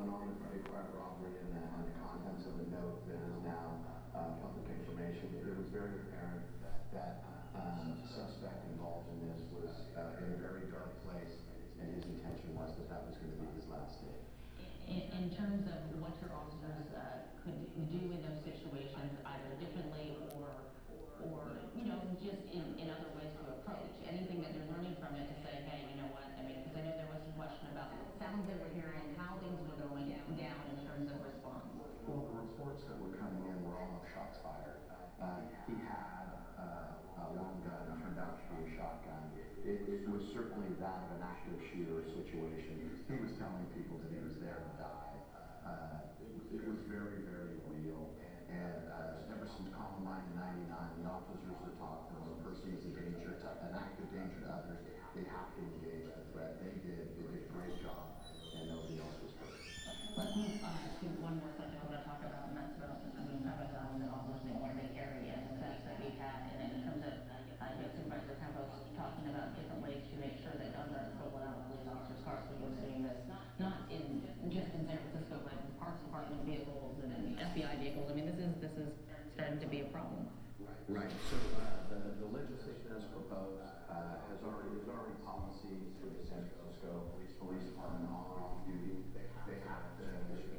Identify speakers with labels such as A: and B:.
A: an armed car robbery and the contents of the note that is now public information. It was very apparent that the suspect involved in this was in a very dark place, and his intention was that that was going to be his last day.
B: In terms of what your officers could do in those situations, either differently or just in other ways to approach anything that you're learning from it to say, hey, you know what? I mean, because I know there was some question about sounds they were hearing, how things were going down in terms of response.
A: Well, the reports that were coming in were all of shots fired. He had a long gun, it turned out to be a shotgun. It was certainly that of an active shooter situation. He was telling people that he was there to die. It was very, very real. And ever since Columbine in '99, the officers are taught that when a person is a danger, an active danger to others, they have to engage the threat. They did a great job, and nobody else was hurt.
B: Let's move to one more subject I want to talk about, and that's about the officers one of the areas that we've had, and in terms of Supervisor Campos talking about different ways to make sure that guns aren't stolen out of police officers' cars. We've been seeing this not just in San Francisco, but in Parks Department vehicles and in FBI vehicles. I mean, this is starting to be a problem.
A: Right. So the legislation as proposed is already policy for the San Francisco Police Department on off duty. They have to